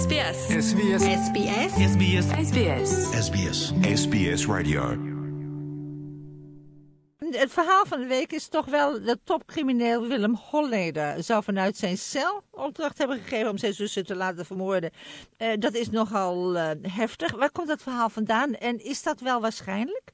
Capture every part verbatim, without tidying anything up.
S B S. S B S. S B S. S B S. S B S. S B S. S B S Radio. Het verhaal van de week is toch wel dat topcrimineel Willem Holleder zou vanuit zijn cel opdracht hebben gegeven om zijn zussen te laten vermoorden. Uh, dat is nogal uh, heftig. Waar komt dat verhaal vandaan en is dat wel waarschijnlijk?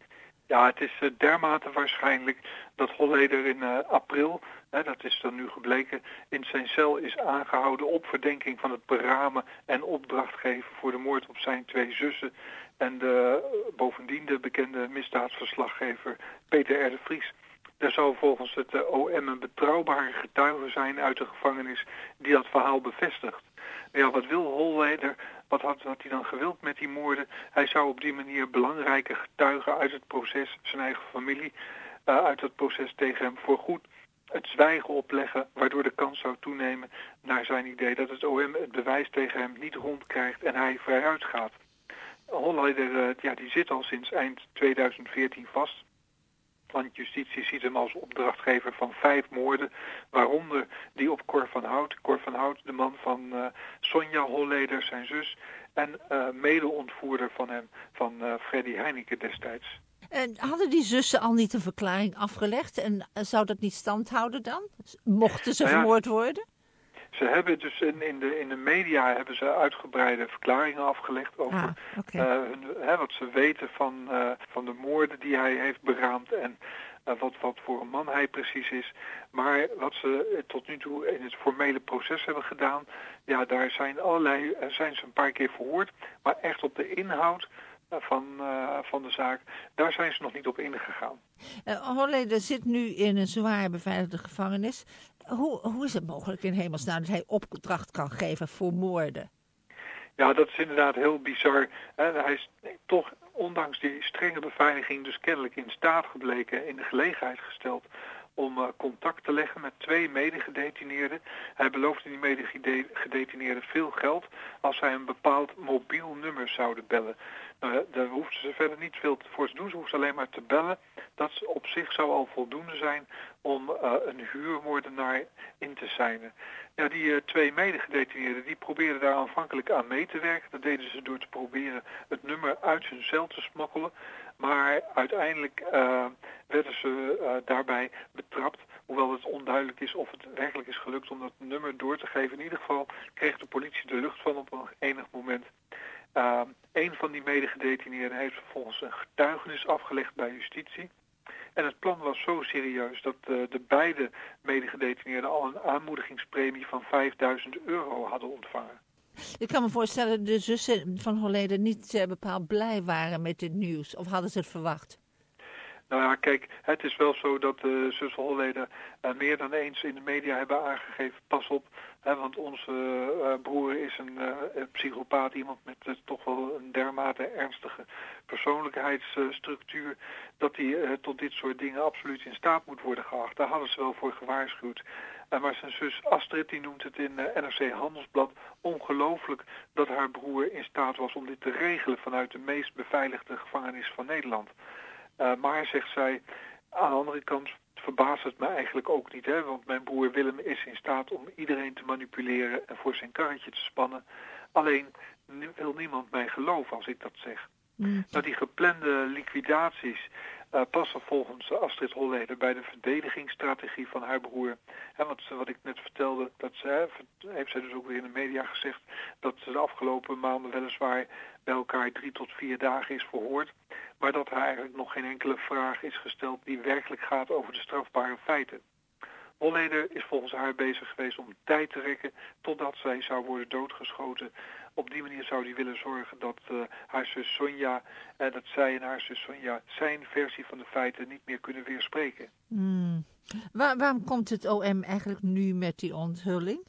Ja, het is uh, dermate waarschijnlijk dat Holleder in uh, april, hè, dat is dan nu gebleken, in zijn cel is aangehouden op verdenking van het beramen en opdracht geven voor de moord op zijn twee zussen. En de, bovendien de bekende misdaadverslaggever Peter R. de Vries. Er zou volgens het uh, O M een betrouwbare getuige zijn uit de gevangenis die dat verhaal bevestigt. Ja, wat wil Holleder? Wat had, had hij dan gewild met die moorden? Hij zou op die manier belangrijke getuigen uit het proces, zijn eigen familie, uh, uit het proces tegen hem voorgoed het zwijgen opleggen, waardoor de kans zou toenemen, naar zijn idee, dat het O M het bewijs tegen hem niet rondkrijgt en hij vrijuit gaat. Holleder, uh, ja, die zit al sinds eind tweeduizend veertien vast. Want justitie ziet hem als opdrachtgever van vijf moorden, waaronder die op Cor van Hout. Cor van Hout, de man van uh, Sonja Holleder, zijn zus, en uh, mede-ontvoerder van hem, van uh, Freddy Heineken destijds. En hadden die zussen al niet een verklaring afgelegd en uh, zou dat niet stand houden dan? Mochten ze nou ja, vermoord worden? Ze hebben dus in, in, de, in de media hebben ze uitgebreide verklaringen afgelegd over ah, okay. uh, hun, hè, wat ze weten van, uh, van de moorden die hij heeft beraamd en uh, wat, wat voor een man hij precies is. Maar wat ze uh, tot nu toe in het formele proces hebben gedaan, ja, daar zijn allerlei, uh, zijn ze een paar keer verhoord, maar echt op de inhoud Van, uh, van de zaak, daar zijn ze nog niet op ingegaan. Uh, Holleder zit nu in een zwaar beveiligde gevangenis. Hoe, hoe is het mogelijk in hemelsnaam dat hij opdracht kan geven voor moorden? Ja, dat is inderdaad heel bizar. Uh, hij is toch, ondanks die strenge beveiliging, dus kennelijk in staat gebleken, in de gelegenheid gesteld om uh, contact te leggen met twee medegedetineerden. Hij beloofde die medegedetineerden veel geld als zij een bepaald mobiel nummer zouden bellen. Uh, daar hoefden ze verder niet veel voor te doen. Ze hoefden alleen maar te bellen. Dat op zich zou al voldoende zijn om uh, een huurmoordenaar in te seinen. Ja, die uh, twee medegedetineerden die probeerden daar aanvankelijk aan mee te werken. Dat deden ze door te proberen het nummer uit hun cel te smokkelen. Maar uiteindelijk uh, werden ze uh, daarbij betrapt. Hoewel het onduidelijk is of het werkelijk is gelukt om dat nummer door te geven. In ieder geval kreeg de politie de lucht van op een enig moment. Uh, een van die medegedetineerden heeft vervolgens een getuigenis afgelegd bij justitie. En het plan was zo serieus dat uh, de beide medegedetineerden al een aanmoedigingspremie van vijfduizend euro hadden ontvangen. Ik kan me voorstellen dat de zussen van Holleder niet uh, bepaald blij waren met dit nieuws. Of hadden ze het verwacht? Nou ja, kijk, het is wel zo dat de uh, zussen Holleder uh, meer dan eens in de media hebben aangegeven, pas op, hè, want onze uh, broer is een, uh, een psychopaat, iemand met uh, toch wel een dermate ernstige persoonlijkheidsstructuur, uh, dat hij uh, tot dit soort dingen absoluut in staat moet worden geacht. Daar hadden ze wel voor gewaarschuwd. Uh, maar zijn zus Astrid die noemt het in uh, N R C Handelsblad ongelooflijk dat haar broer in staat was om dit te regelen vanuit de meest beveiligde gevangenis van Nederland. Uh, maar, zegt zij, aan de andere kant verbaast het me eigenlijk ook niet, hè? Want mijn broer Willem is in staat om iedereen te manipuleren en voor zijn karretje te spannen. Alleen wil niemand mij geloven als ik dat zeg. Mm. Nou, die geplande liquidaties uh, passen volgens Astrid Holleder bij de verdedigingsstrategie van haar broer. En wat, wat ik net vertelde, dat ze, heeft zij dus ook weer in de media gezegd, dat ze de afgelopen maanden weliswaar bij elkaar drie tot vier dagen is verhoord. Maar dat er eigenlijk nog geen enkele vraag is gesteld die werkelijk gaat over de strafbare feiten. Holleder is volgens haar bezig geweest om tijd te rekken totdat zij zou worden doodgeschoten. Op die manier zou hij willen zorgen dat uh, haar zus Sonja, en uh, dat zij en haar zus Sonja zijn versie van de feiten niet meer kunnen weerspreken. Hmm. Waar, waarom komt het O M eigenlijk nu met die onthulling?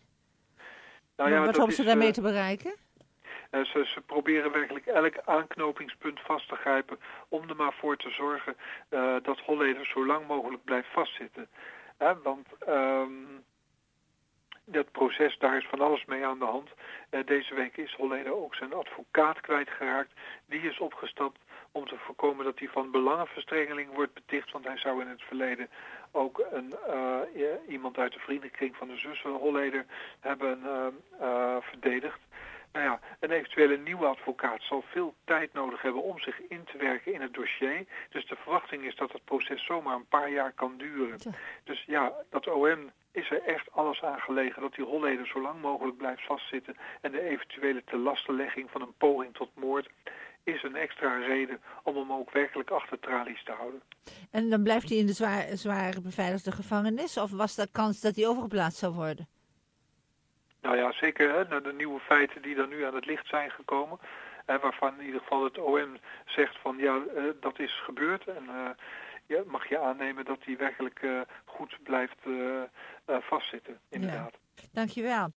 Nou ja, wat hopen ze daarmee uh, te bereiken? Uh, ze, ze proberen werkelijk elk aanknopingspunt vast te grijpen om er maar voor te zorgen uh, dat Holleder zo lang mogelijk blijft vastzitten. Uh, want um, dat proces, daar is van alles mee aan de hand. Uh, deze week is Holleder ook zijn advocaat kwijtgeraakt. Die is opgestapt om te voorkomen dat hij van belangenverstrengeling wordt beticht. Want hij zou in het verleden ook een, uh, ja, iemand uit de vriendenkring van de zussen Holleder hebben uh, uh, verdedigd. Een eventuele nieuwe advocaat zal veel tijd nodig hebben om zich in te werken in het dossier. Dus de verwachting is dat het proces zomaar een paar jaar kan duren. Ja. Dus ja, dat O M is er echt alles aan gelegen dat die Holleder zo lang mogelijk blijft vastzitten. En de eventuele telastenlegging van een poging tot moord is een extra reden om hem ook werkelijk achter tralies te houden. En dan blijft hij in de zwaar, zware beveiligde gevangenis? Of was er kans dat hij overgeplaatst zou worden? Nou ja, zeker hè, naar de nieuwe feiten die dan nu aan het licht zijn gekomen. En waarvan in ieder geval het O M zegt van ja, uh, dat is gebeurd. En uh, ja, mag je aannemen dat hij werkelijk uh, goed blijft uh, uh, vastzitten, inderdaad. Ja. Dankjewel.